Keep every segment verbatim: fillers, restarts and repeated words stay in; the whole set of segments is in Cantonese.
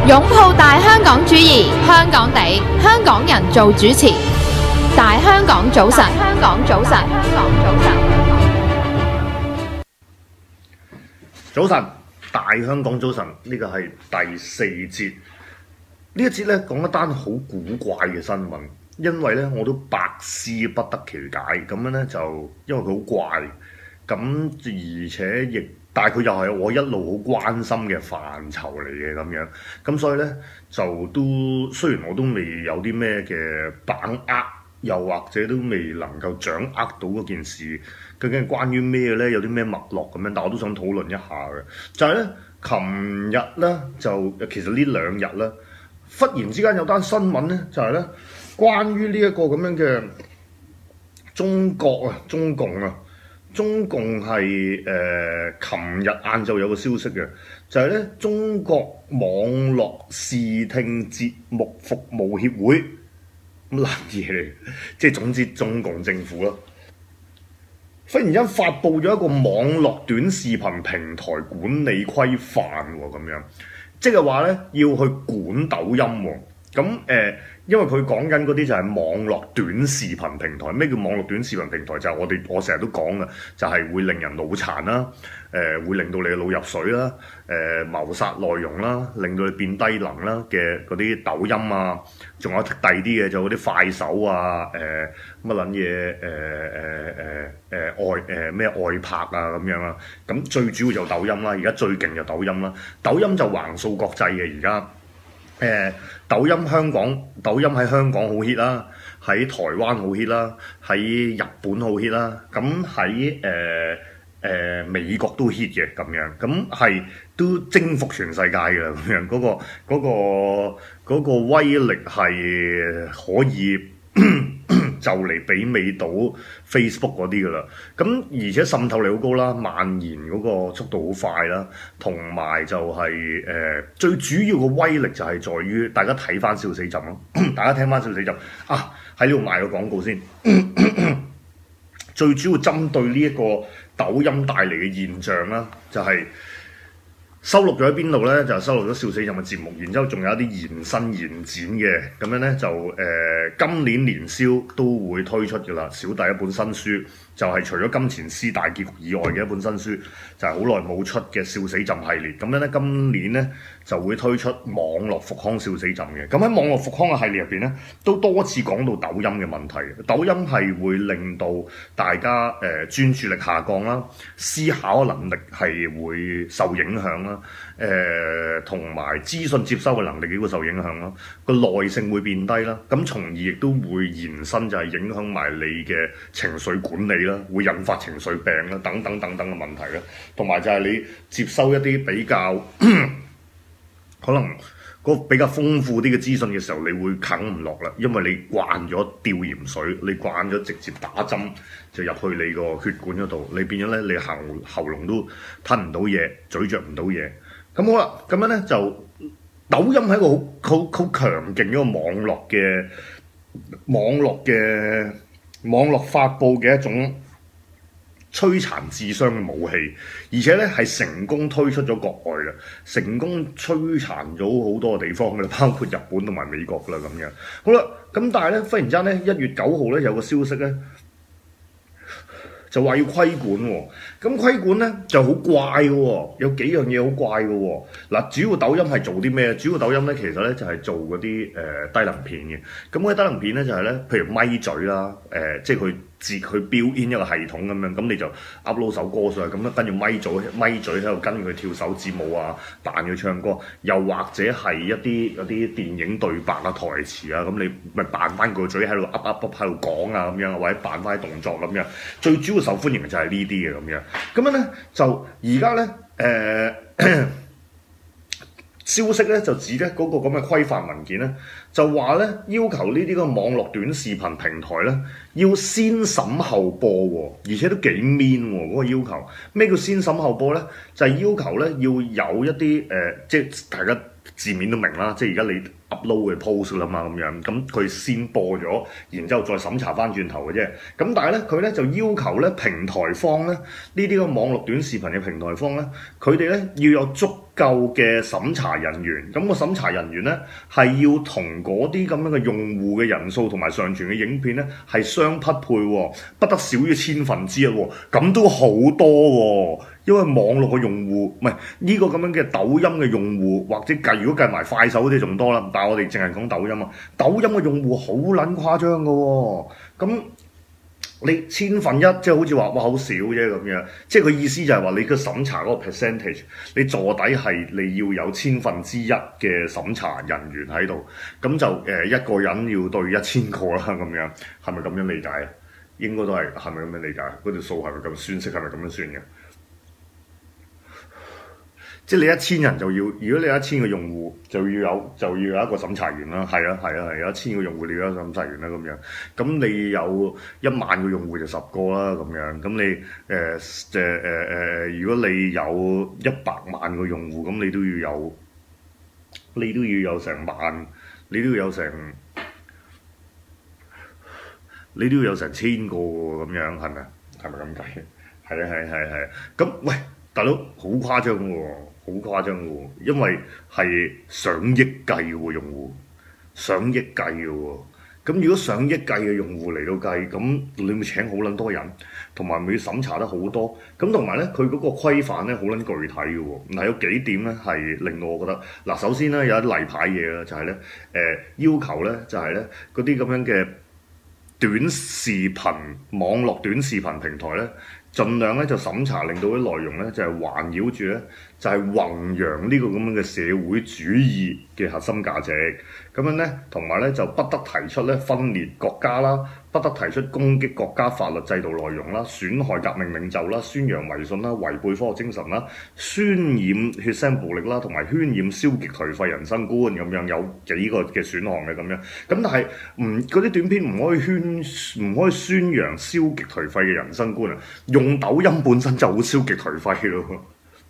擁抱大香港主義，香港地，香港人做主持。大香港早晨，香港早晨，香港早晨。 早晨，大香港早晨，呢個係第四節。呢一節咧講一單好古怪嘅新聞，因為咧我都百思不得其解。咁樣咧就因為佢好怪，咁而且亦但係佢又係我一路好關心嘅範疇嚟嘅咁樣。咁所以咧就都雖然我都未有啲咩嘅把握，又或者都未能夠掌握到嗰件事究竟係關於咩咧，有啲咩脈絡咁樣，但我都想討論一下嘅。就係咧，琴日咧就其實呢兩日咧，忽然之間有單新聞咧，就係咧關於呢一個咁樣嘅中國啊、中共啊、中共係誒琴日晏晝有個消息嘅，就係咧中國網絡視聽節目服務協會。咁難嘢嚟，即係總之中共政府咯，忽然間發布咗一個網絡短視頻平台管理規範喎，咁樣即係話咧要去管抖音喎。咁誒、呃，因為佢講緊嗰啲就係網絡短視頻平台。咩叫網絡短視頻平台？就係、是、我哋我成日都講嘅，就係、是、會令人腦殘啦，誒、呃、會令到你嘅腦入水啦，誒、呃、謀殺內容啦，令到你變低能啦嘅嗰啲抖音啊，仲有第二啲嘅就嗰啲快手啊，誒乜撚嘢，誒誒誒誒外誒咩、呃、外拍啊咁樣啊。咁最主要就抖音啦，而家最勁就抖音啦。抖音就橫掃國際嘅而家。誒、呃、抖音香港，抖音喺香港好 hit 啦，喺台灣好 hit 啦，喺日本好 hit 啦，咁喺誒誒美國都 hit 嘅咁樣，咁係都征服全世界嘅啦咁樣，嗰、嗰個嗰、嗰個嗰個威力係可以就嚟媲美到 Facebook 嗰啲噶啦，咁而且滲透力好高啦，蔓延嗰個速度好快啦，同埋就係、是、誒、呃、最主要嘅威力就係在於大家睇翻笑死朕咯，大家聽翻笑死朕啊，喺呢度賣個廣告先，最主要針對呢一個抖音帶嚟嘅現象啦，就係、是。收錄咗喺邊度咧？就收錄咗笑死朕嘅節目，然之後仲有一啲延伸延展嘅，咁樣咧就誒、呃、今年年宵都會推出嘅啦。小弟一本新書，就係、是、除咗金錢獅大結局以外嘅一本新書，就係好耐冇出嘅笑死朕系列。咁樣咧今年咧就會推出網絡復康笑死朕嘅。咁喺網絡復康嘅系列入邊咧，都多次講到抖音嘅問題。抖音係會令到大家誒、呃、專注力下降啦，思考能力係會受影響啦。誒同埋資訊接收嘅能力亦會受影響啦，個耐性會變低啦，咁從而亦都會延伸就係影響埋你嘅情緒管理啦，會引發情緒病啦，等等等等嘅問題啦，同埋就係你接收一啲比較可能個比較豐富啲嘅資訊嘅時候，你會啃唔落啦，因為你慣咗吊鹽水，你慣咗直接打針就入去你個血管嗰度，你變咗咧，你喉喉嚨都吞唔到嘢，咀嚼唔到嘢。咁好啦，咁樣咧就抖音係一個好好好強勁一個網絡嘅網絡嘅網絡發布嘅一種摧殘智商嘅武器，而且咧係成功推出咗國外嘅，成功摧殘咗好多個地方嘅啦，包括日本同埋美國啦咁樣。好啦，咁但係咧忽然之間咧一月九號咧有個消息咧，就話要規管喎、哦，咁規管咧就好怪嘅喎、哦，有幾樣嘢好怪嘅喎、哦。嗱，主要抖音係做啲咩？主要抖音咧其實咧就係、是、做嗰啲誒低能片嘅。咁嗰啲低能片咧就係、是、咧，譬如咪嘴啦，誒、呃、即係佢自佢 build in 一個系統咁樣，咁你就 upload 首歌上去，咁咧跟住咪嘴咪嘴喺度跟佢跳手指舞啊，扮佢唱歌，又或者係一啲嗰啲電影對白啊、台詞啊，咁你咪扮翻個嘴喺度噏噏噏喺度講啊咁樣，或者扮翻啲動作咁樣。最主要受歡迎嘅就係呢啲嘅咁樣。咁樣咧就而家咧誒消息咧就指咧嗰個咁嘅規範文件咧，就話咧要求呢啲個網絡短視頻平台咧要先審後播喎，而且都幾 mean 喎嗰個要求。咩叫先審後播咧？就係、是、要求咧要有一啲誒、呃，即係大家字面都明啦，即係而家你 upload 嘅 post 啦嘛咁樣，咁佢先播咗，然之後再審查翻轉頭嘅啫。咁但係咧佢咧就要求咧平台方咧呢啲個網絡短視頻嘅平台方咧，佢哋咧要有足夠嘅審查人員，咁、個審查人員咧係要同嗰啲咁樣嘅用戶嘅人數同埋上傳嘅影片咧係相匹配喎，不得少於千分之一喎，咁都好多喎。因為網絡嘅用戶唔係呢個咁樣嘅抖音嘅用戶，或者計如果計埋快手嗰啲仲多啦，但係我哋淨係講抖音啊，抖音嘅用戶好撚誇張㗎喎，咁。你千分一即係好似話哇好少啫咁樣，即係佢意思就係話你個審查嗰個 percentage，你坐底係你要有千分之一嘅審查人員喺度，咁就誒、呃、一個人要對一千個啦咁樣，係咪咁樣理解啊？應該都係係咪咁樣理解？嗰條數係咪咁算式係咪咁樣算嘅？即係你一千人就要，如果你有一千個用戶就要有就要有一個審查員啦，係啊係啊係，有一千個用戶你要有一個審查員啦咁樣，咁你有一萬個用戶就十個啦咁樣，咁你誒誒誒誒，如果你有一百萬個用戶，咁你都要有，你都要有成萬，你都要有成，你都要有成千個喎咁樣，係咪啊？係咪咁計？係啊係係係，咁喂大佬好誇張喎！好誇張嘅喎，因為係上億計嘅喎用戶，上億計嘅喎。咁如果上億計嘅用戶嚟到計，咁你咪請好撚多人，同埋咪要審查得好多。咁同埋咧，佢嗰個規範咧好撚具體嘅喎。嗱有幾點咧係令到我覺得，嗱首先咧有一例牌嘢啦，就係咧誒要求咧就係咧嗰啲咁樣嘅短視頻網絡短視頻平台咧。盡量咧就審查，令到啲內容咧就係、是、環繞住咧就係、是、弘揚呢個咁樣嘅社會主義嘅核心價值，咁樣咧同埋咧就不得提出咧分裂國家啦，不得提出攻擊國家法律制度內容啦，損害革命領袖啦，宣揚迷信啦，違背科學精神啦，渲染血腥暴力啦，同埋渲染消極頹廢人生觀咁樣，有幾個嘅選項嘅咁樣。咁但係唔嗰啲短片唔可以宣唔可以宣揚消極頹廢嘅人生觀啊！用抖音本身就好消極頹廢咯，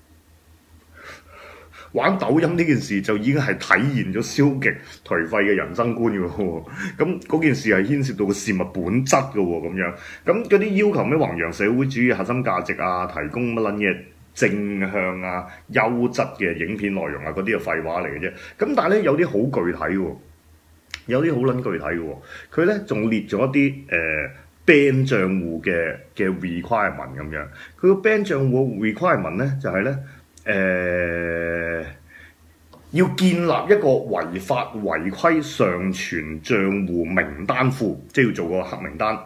玩抖音呢件事就已經係體現咗消極頹廢嘅人生觀嘅喎。咁嗰件事係牽涉到個事物本質嘅喎，咁樣咁嗰啲要求咩弘揚社會主義核心價值啊，提供乜撚嘢正向啊、優質嘅影片內容啊，嗰啲係廢話嚟嘅啫。咁但係咧有啲好具體喎，有啲好撚具體嘅喎，佢咧仲列咗一啲誒。呃 ban 賬戶嘅嘅 requirement 咁樣，佢個 ban 賬戶 requirement 咧就係咧誒要建立一個違法違規上傳賬戶名單庫，即係要做個黑名單。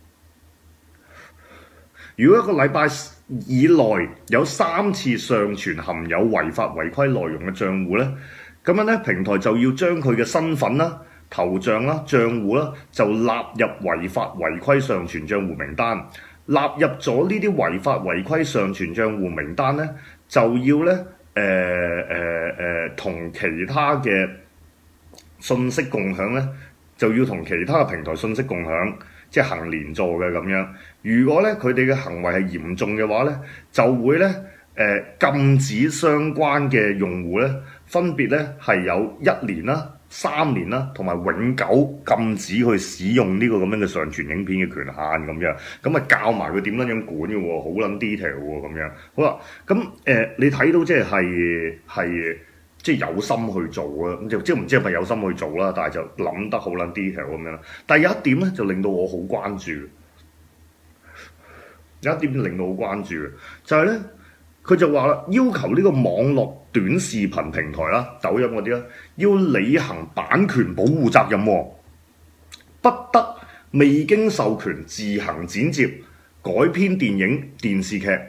如果一個禮拜以內有三次上傳含有違法違規內容嘅賬戶咧，咁樣咧平台就要將佢嘅身份啦、頭像啦、賬戶啦，就納入違法違規上傳賬戶名單。納入咗呢啲違法違規上傳賬戶名單咧，就要咧誒誒誒同其他嘅信息共享咧，就要同其他嘅平台信息共享，即係行連坐嘅咁樣。如果咧佢哋嘅行為係嚴重嘅話咧，就會咧誒、呃、禁止相關嘅用戶咧，分別咧係有一年啦、三年啦，同埋永久禁止去使用呢個咁樣嘅上傳影片嘅權限咁樣，咁啊教埋佢點樣樣管嘅喎，好撚 detail 喎咁樣。好啦，咁誒、呃、你睇到即係係係即係有心去做啊，咁就即係唔知係咪有心去做啦，但係就諗得好撚 detail 咁樣啦。但係有一點咧就令到我好關注，有一點令到好關注嘅就係咧。佢就話啦，要求呢個網絡短視頻平台啦、抖音嗰啲啦，要履行版權保護責任喎，不得未經授權自行剪接、改編電影、電視劇、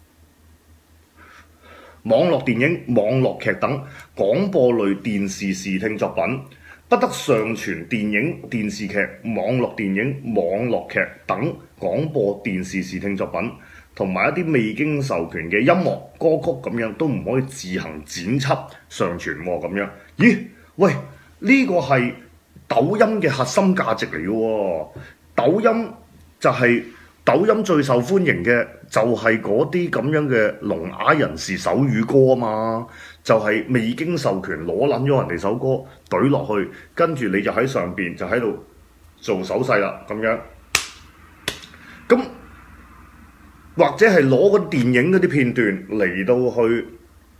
網絡電影、網絡劇等廣播類電視視聽作品，不得上傳電影、電視劇、網絡電影、網絡劇等廣播電視視聽作品。同埋一啲未經授權嘅音樂歌曲咁樣都唔可以自行剪輯上傳喎，咁樣。咦？喂，呢個係抖音嘅核心價值嚟嘅喎。抖音就係、是、抖音最受歡迎嘅就係嗰啲咁樣嘅聾啞人士手語歌啊嘛，就係、是、未經授權攞撚咗人哋首歌懟落去，跟住你就喺上邊就喺度做手勢啦，咁樣。咁或者係攞個電影嗰啲片段嚟到去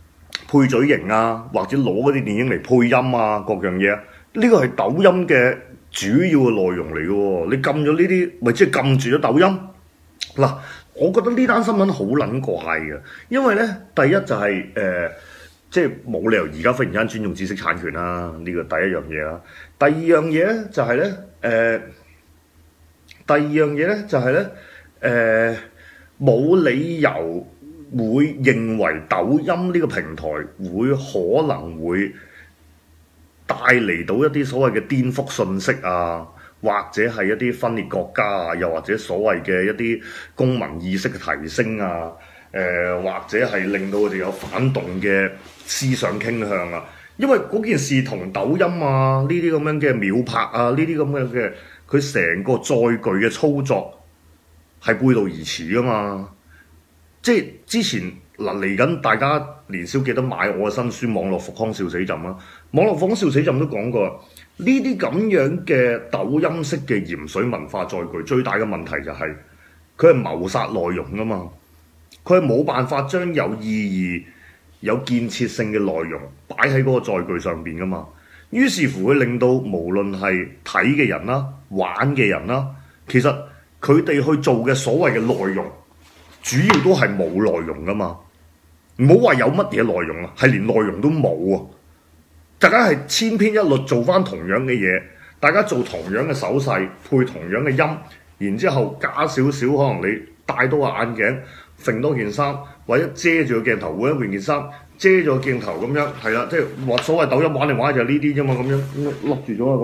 配嘴型啊，或者攞嗰啲電影嚟配音啊，各樣嘢，呢個係抖音嘅主要嘅內容嚟嘅喎。你禁咗呢啲，咪即係禁住咗抖音嗱。我覺得呢單新聞好撚怪嘅，因為咧第一就係、是、誒、呃，即係冇理由而家忽然間尊重知識產權啦，呢、這個第一樣嘢啦。第二樣嘢咧就係、是、咧，誒、呃，第二樣嘢咧就係、是、咧，誒、呃，冇理由會認為抖音呢個平台會可能會帶嚟到一啲所謂嘅顛覆信息啊。或者係一啲分裂國家啊，又或者所謂嘅一啲公民意識嘅提升啊，誒、呃、或者係令到佢哋有反動嘅思想傾向啊，因為嗰件事同抖音啊呢啲咁樣嘅秒拍啊呢啲咁樣嘅佢成個載具嘅操作係背道而馳噶嘛，即係之前嗱嚟緊大家年少記得買我嘅新書《網絡復康笑死朕》啦，《網絡復康笑死朕》都講過。呢啲咁樣嘅抖音式嘅鹽水文化載具，最大嘅問題就係佢係謀殺內容㗎嘛，佢係冇辦法將有意義、有建設性嘅內容擺喺嗰個載具上邊㗎嘛。於是乎會令到無論係睇嘅人啦、玩嘅人啦，其實佢哋去做嘅所謂嘅內容，主要都係冇內容㗎嘛。唔好話有乜嘢內容啊，係連內容都冇啊！大家係千篇一律做翻同樣嘅嘢，大家做同樣嘅手勢，配同樣嘅音，然之後加少少可能你戴多個眼鏡，揈多件衫，或者遮住個鏡頭換一換件衫，遮咗個鏡頭咁樣，係啦，即係話所謂抖音玩嚟玩去就係呢啲啫嘛，咁樣笠住咗啊，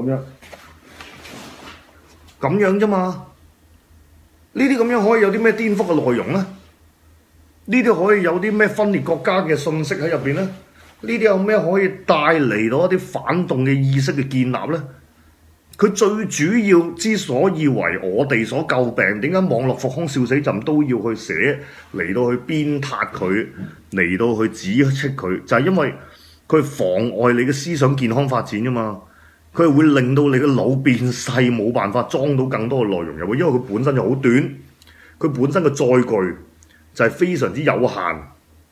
咁樣，咁樣啫嘛。呢啲咁樣可以有啲咩顛覆嘅內容咧？呢啲可以有啲咩分裂國家嘅信息喺入邊咧？呢啲有咩可以帶嚟到一啲反動嘅意識嘅建立呢？佢最主要之所以為我哋所詬病，點解網絡復康笑死朕都要去寫嚟到去鞭撻佢，嚟到去指斥佢，就係、是、因為佢妨礙你嘅思想健康發展啊嘛！佢係會令到你嘅腦變細，冇辦法裝到更多嘅內容入去，因為佢本身就好短，佢本身嘅載具就係非常之有限。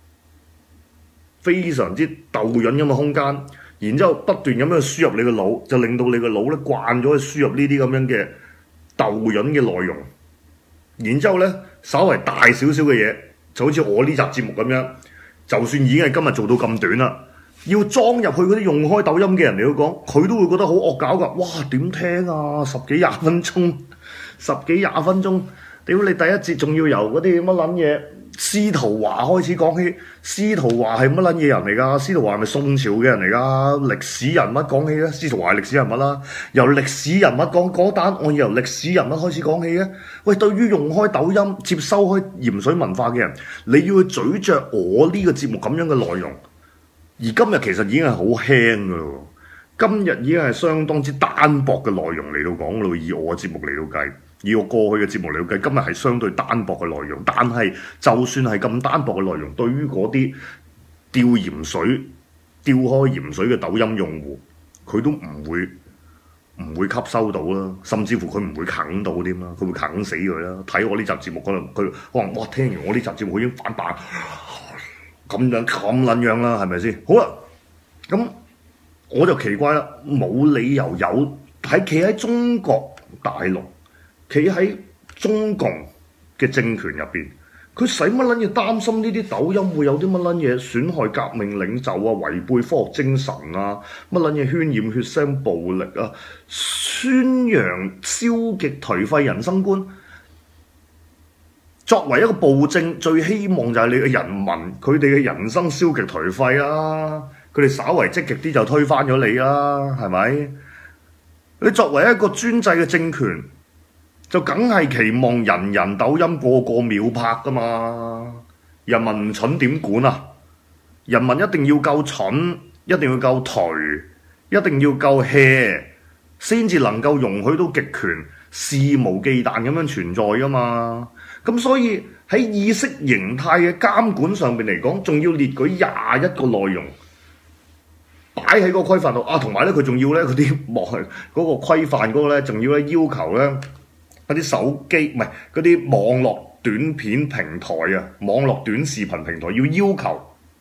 非常之豆潤咁嘅空間，然之後不斷咁樣輸入你個腦，就令到你個腦咧慣咗去輸入呢啲咁樣嘅豆潤嘅內容。然之後咧，稍為大少少嘅嘢，就好似我呢集節目咁樣，就算已經係今日做到咁短啦，要裝入去嗰啲用開抖音嘅人嚟講，佢都會覺得好惡搞㗎。哇，點聽啊？十幾廿分鐘，十幾廿分鐘，屌你第一節仲要由嗰啲乜撚嘢？司徒華開始講起，司徒華係乜撚嘢人嚟㗎？司徒華係咪宋朝嘅人嚟㗎？歷史人物講起咧，司徒華係歷史人物啦。由歷史人物講嗰單案，由歷史人物開始講起嘅。喂，對於用開抖音、接收開鹽水文化嘅人，你要去咀嚼我呢個節目咁樣嘅內容，而今日其實已經係好輕㗎咯。今日已經係相當之單薄嘅內容嚟到講咯，以我嘅節目嚟到計。以我過去嘅節目嚟計，今日係相對單薄嘅內容，但係就算係咁單薄嘅內容，對於嗰啲吊鹽水、吊開鹽水嘅抖音用戶，佢都唔會唔會吸收到啦，甚至乎佢唔會啃到添啦，佢會啃死佢啦。睇我呢集節目可能佢可能哇，聽完我呢集節目佢已經反白咁樣咁撚樣啦，係咪先？好啦，咁我就奇怪啦，冇理由有喺企喺中國大陸。企喺中共嘅政權入邊，佢使乜撚嘢擔心呢啲抖音會有啲乜撚嘢損害革命領袖啊、違背科學精神啊、乜撚嘢渲染血腥暴力啊、宣揚消極頹廢人生觀？作為一個暴政，最希望就係你嘅人民，佢哋嘅人生消極頹廢啦，佢哋稍為積極啲就推翻咗你啦，係咪？你作為一個專制嘅政權，就梗係期望人人抖音個個秒拍㗎嘛，人民唔蠢點管啊？人民一定要夠蠢，一定要夠頹，一定要夠 hea， 先至能夠容許到極權肆無忌憚咁樣存在㗎嘛。咁所以喺意識形態嘅監管上面嚟講，仲要列舉廿一個內容擺喺個規範度啊，同埋咧佢仲要咧嗰啲網嗰個規範嗰個咧，仲要咧要求咧。嗰啲手機唔係嗰啲網絡短片平台啊，網絡短視頻平台要要求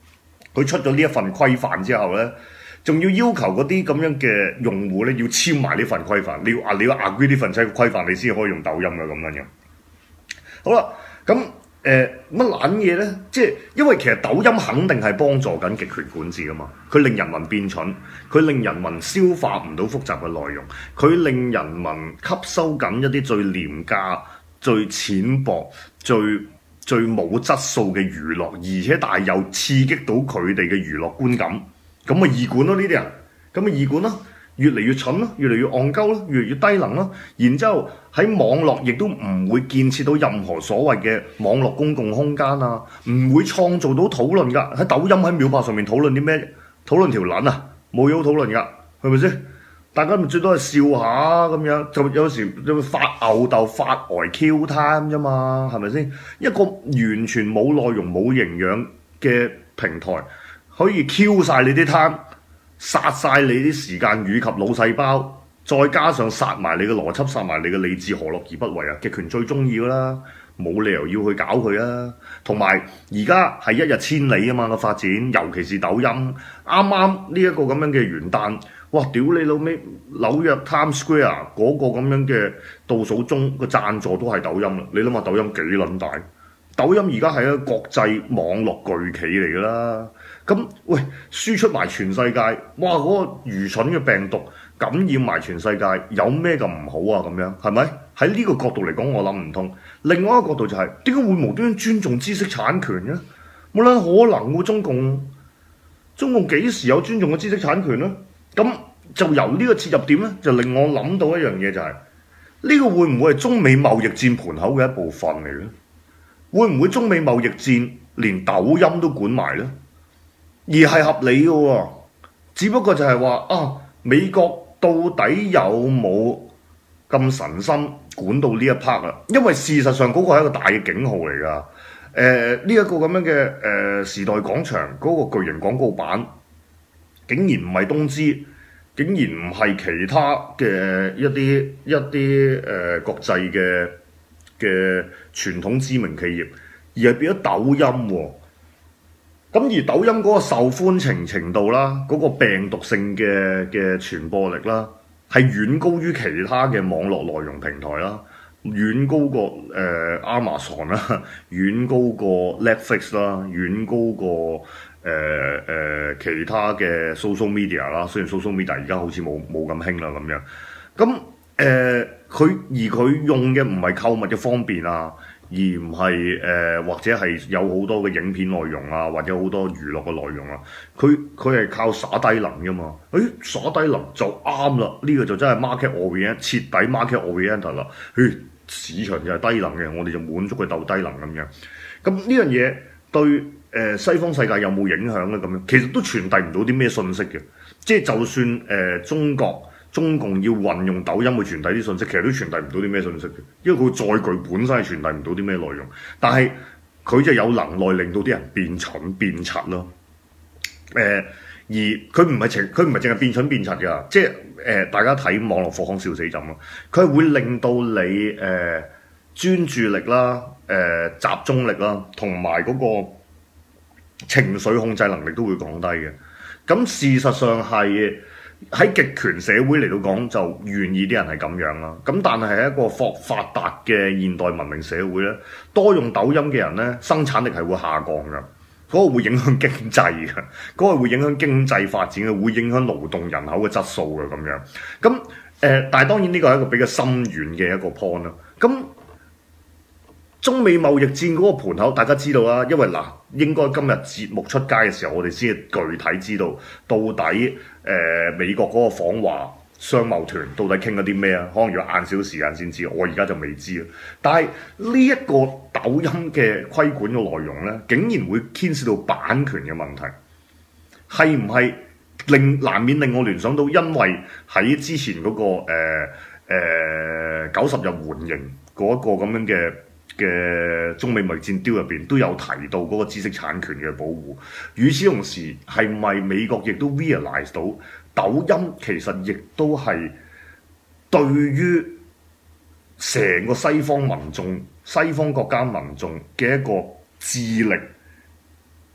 佢出咗呢一份規範之後咧，仲要要求嗰啲咁樣嘅用戶咧要簽埋呢份規範，你要啊你要 agree 呢份規規範，你先可以用抖音嘅咁樣嘅。好啦，咁誒乜撚嘢咧？即係因為其實抖音肯定係幫助緊極權管治噶嘛，佢令人民變蠢，佢令人民消化唔到複雜嘅內容，佢令人民吸收緊一啲最廉價、最淺薄、最最冇質素嘅娛樂，而且但係又刺激到佢哋嘅娛樂觀感，咁咪易管咯呢啲人，咁咪易管咯，越嚟越蠢咯，越嚟越戇鳩咯，越嚟越低能咯，然之後喺網絡亦都唔會建設到任何所謂嘅網絡公共空間啊，唔會創造到討論㗎。喺抖音喺秒拍上面討論啲咩？討論條撚啊，冇嘢好討論㗎，係咪先？大家咪最多係笑下咁樣，就有時就發吽竇、發呆 Q time 啫嘛，係咪先？一個完全冇內容、冇營養嘅平台，可以 Q 晒你啲 time，殺晒你啲時間以及腦細胞，再加上殺埋你嘅邏輯、殺埋你嘅理智，何樂而不為啊？極權最中意噶啦，冇理由要去搞佢啊！同埋而家係一日千里啊嘛個發展，尤其是抖音，啱啱呢一個咁樣嘅元旦。哇！屌你老味，紐約 Times Square 嗰個咁樣嘅倒數鐘個贊助都係抖音啦！你諗下抖音幾撚大？抖音而家係一個國際網絡巨企嚟㗎啦。咁喂，輸出埋全世界，哇！嗰個愚蠢嘅病毒感染埋全世界，有咩咁唔好啊？咁樣係咪？喺呢個角度嚟講，我諗唔通。另外一個角度就係點解會無端端尊重知識產權嘅？冇撚可能喎！中共中共幾時有尊重嘅知識產權咧？咁就由呢個切入點咧，就令我諗到一樣嘢，就係呢個會唔會係中美貿易戰盤口嘅一部分嚟咧？會唔會中美貿易戰連抖音都管埋咧？而係合理嘅喎，只不過就係話啊，美國到底有冇咁神心管到呢一 part 啊？因為事實上嗰個係一個大嘅警號嚟㗎。誒呢一個咁樣嘅誒、呃、時代廣場嗰個巨型廣告板，竟然唔係東芝，竟然唔係其他嘅一啲一啲誒、呃、國際嘅嘅傳統知名企業，而係變咗抖音喎、哦。咁而抖音嗰個受歡迎程度啦，嗰、那個病毒性嘅嘅傳播力啦，係遠高於其他嘅網絡內容平台啦，遠高過誒、呃、Amazon 啦，遠高過 Netflix 啦，遠高過誒誒、呃呃、其他嘅 social media 啦。雖然 social media 而家好似冇冇咁興啦咁樣。咁誒佢而佢用嘅唔係購物嘅方便啊。而唔係誒，或者係有好多嘅影片內容啊，或者好多娛樂嘅內容啊，佢佢係靠耍低能噶嘛？誒、哎、耍低能就啱啦，呢、這個就真係 market orient 徹底 market oriented 啦。誒市場就係低能嘅，我哋就滿足佢鬥低能咁樣。咁呢樣嘢對誒、呃、西方世界有冇影響咧？咁樣其實都傳遞唔到啲咩信息嘅，即係就算誒、呃、中國。中共要運用抖音去傳遞啲信息，其實都傳遞唔到啲咩信息嘅，因為佢載具本身係傳遞唔到啲咩內容，但係佢就有能耐令到啲人變蠢變柒咯。誒、呃，而佢唔係淨佢唔係淨係變蠢變柒㗎，即係誒、呃、大家睇網絡火坑笑死朕咯，佢係會令到你誒、呃、專注力啦、誒、呃、集中力啦，同埋嗰個情緒控制能力都會降低嘅。咁事實上係。喺極權社會嚟到講，就願意啲人係咁樣啦。咁但係喺一個發發達嘅現代文明社會咧，多用抖音嘅人咧，生產力係會下降嘅。嗰、那個會影響經濟嘅，嗰、那個會影響經濟發展嘅，會影響勞動人口嘅質素嘅咁樣。咁誒、呃，但係當然呢個係一個比較深遠嘅一個 point 啦。咁中美貿易戰嗰個盤口，大家知道啦，因為嗱，應該今日節目出街嘅時候，我哋先具體知道到底誒、呃、美國嗰個訪華商貿團到底傾咗啲咩啊？可能要晏少少時間先知，我而家就未知啊。但係呢一個抖音嘅規管嘅內容咧，竟然會牽涉到版權嘅問題，係唔係令難免令我聯想到，因為喺之前嗰、那個誒誒九十日緩刑嗰一個咁樣嘅。嘅中美貿易戰 deal 入邊都有提到嗰個知識產權嘅保護。與此同時，係咪美國亦都 realize 到抖音其實亦都係對於成個西方民眾、西方國家民眾嘅一個智力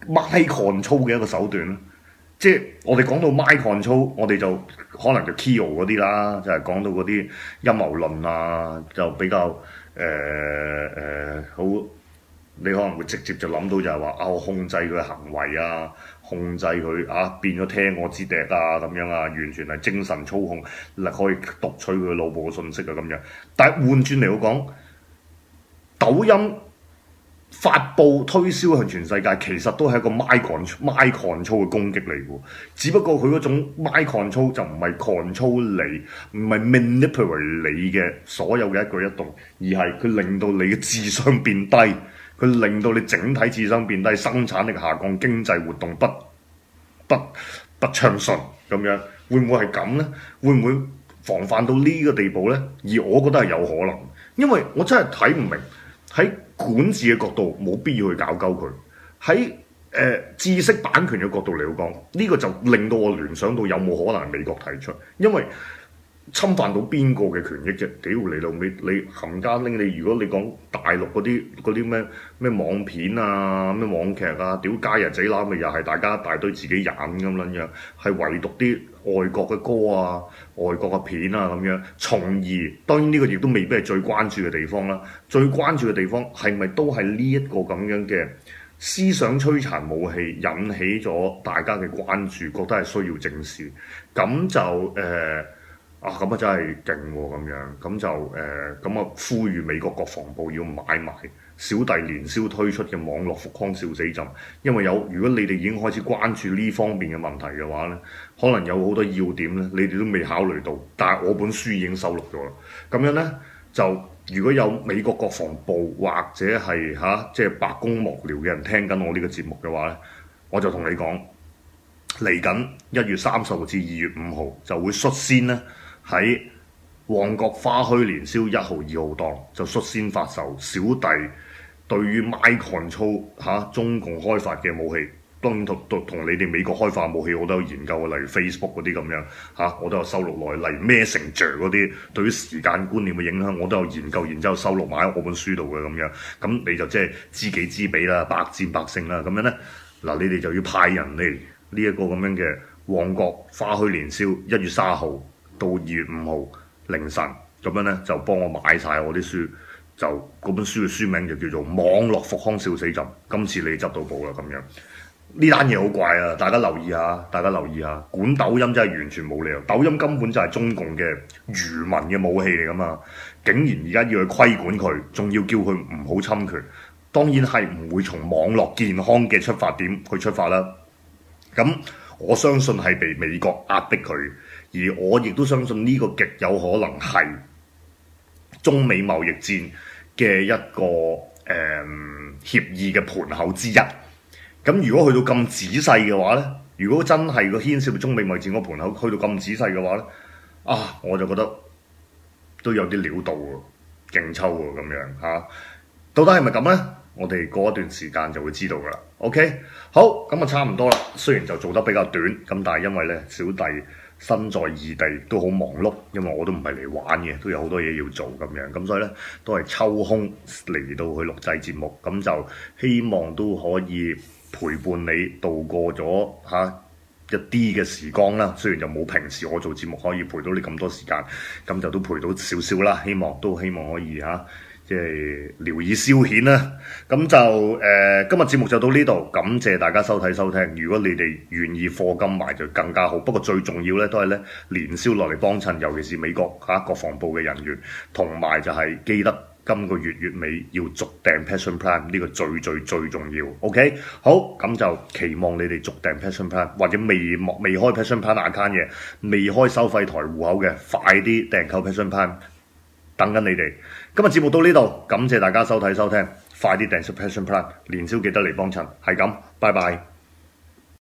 mind control 嘅一個手段咧？即係我哋講到 mind control，我哋就可能就 Kio 嗰啲啦，就係、是、講到嗰啲陰謀論啊，就比較誒誒、呃呃、好，你可能會直接就諗到就係話啊，我控制佢嘅行為啊，控制佢啊變咗聽我支笛啊咁樣啊，完全係精神操控，可以讀取佢腦部嘅信息啊咁樣。但係換轉嚟講，抖音發布推銷向全世界，其實都係一個 mind control mind control 嘅攻擊嚟嘅，只不過佢嗰種 mind control 就唔係 control 你，唔係 manipulate 你嘅所有嘅一舉一動，而係佢令到你嘅智商變低，佢令到你整體智商變低，生產力下降，經濟活動不不不暢順咁樣，會唔會係咁呢？會唔會防範到呢個地步呢？而我覺得係有可能，因為我真係睇唔明喺管治嘅角度冇必要去搞鳩佢，喺誒、呃、知識版權嘅角度嚟講，呢、呢個就令到我聯想到有冇可能係美國提出，因為侵犯到邊個嘅權益啫？屌你老味，你冚家拎你，如果你講大陸嗰啲嗰啲咩咩網片啊、咩網劇啊，屌家人仔乸咪又係大家一大堆自己演咁撚樣，係唯獨啲外國嘅歌啊、外國嘅片啊咁樣，從而當然呢個亦都未必係最關注嘅地方啦。最關注嘅地方係咪都係呢一個咁樣嘅思想摧殘武器引起咗大家嘅關注，覺得係需要正視，咁就誒。呃啊，咁啊真係勁喎，咁樣咁就誒，咁、呃、啊呼籲美國國防部要買埋小弟年宵推出嘅網絡復康笑死朕，因為有如果你哋已經開始關注呢方面嘅問題嘅話咧，可能有好多要點咧，你哋都未考慮到，但係我本書已經收錄咗啦。咁樣咧就如果有美國國防部或者係嚇即係白宮幕僚嘅人聽緊我呢個節目嘅話咧，我就同你講，嚟緊一月三十號至二月五號就會率先咧。喺旺角花墟年宵一號、二號檔就率先發售小弟對於 mind control 嚇中共開發嘅武器，當然同同同你哋美國開發武器我都有研究，例如 Facebook 嗰啲咁樣嚇，我都有收錄落嚟，例如 Messenger 嗰啲對於時間觀念嘅影響，我都有研究，然之後收錄埋喺我本書度嘅咁樣，咁你就即係知己知彼啦，百戰百勝啦，咁樣咧嗱，你哋就要派人嚟呢一個咁樣嘅旺角花墟年宵一月三號到二月五號凌晨咁樣咧，就幫我買晒我啲書，就嗰本書嘅書名就叫做《網絡復康笑死朕》，今次你執到寶啦咁樣。呢單嘢好怪啊！大家留意下，大家留意下，管抖音真係完全冇理由，抖音根本就係中共嘅愚民嘅武器嚟噶嘛，竟然而家要去規管佢，仲要叫佢唔好侵權，當然係唔會從網絡健康嘅出發點去出發啦。咁我相信係被美國壓迫佢。而我亦都相信呢個極有可能係中美貿易戰嘅一個誒、嗯、協議嘅盤口之一。咁如果去到咁仔細嘅話呢，如果真係個牽涉到中美貿易戰個盤口去到咁仔細嘅話呢，啊我就覺得都有啲料到喎，勁抽喎咁樣嚇、啊。到底係咪咁呢？我哋過一段時間就會知道噶啦。OK，好，咁啊差唔多啦。雖然就做得比較短，咁但係因為呢，小弟身在異地都好忙碌，因為我都唔係嚟玩嘅，都有好多嘢要做咁樣，咁所以咧都係抽空嚟到去錄製節目，咁就希望都可以陪伴你度過咗嚇、啊、一啲嘅時光啦。雖然就冇平時我做節目可以陪到你咁多時間，咁就都陪到少少啦。希望都希望可以嚇。啊即係聊以消遣啦，咁就誒、呃、今日節目就到呢度，感謝大家收睇收聽。如果你哋願意課金埋就更加好，不過最重要咧都係咧年宵落嚟幫襯，尤其是美國嚇、啊、國防部嘅人員，同埋就係記得今個月月尾要續訂 Passion Plan 呢個最最最重要。OK， 好，咁就期望你哋續訂 Passion Plan 或者未未開 Passion Plan account 嘅，未開收費台戶口嘅，快啲訂購 Passion Plan， 等緊你哋。今日節目到呢度，感謝大家收睇收聽，快啲訂出 Passion Plan， 年宵記得嚟幫襯，係咁，拜拜。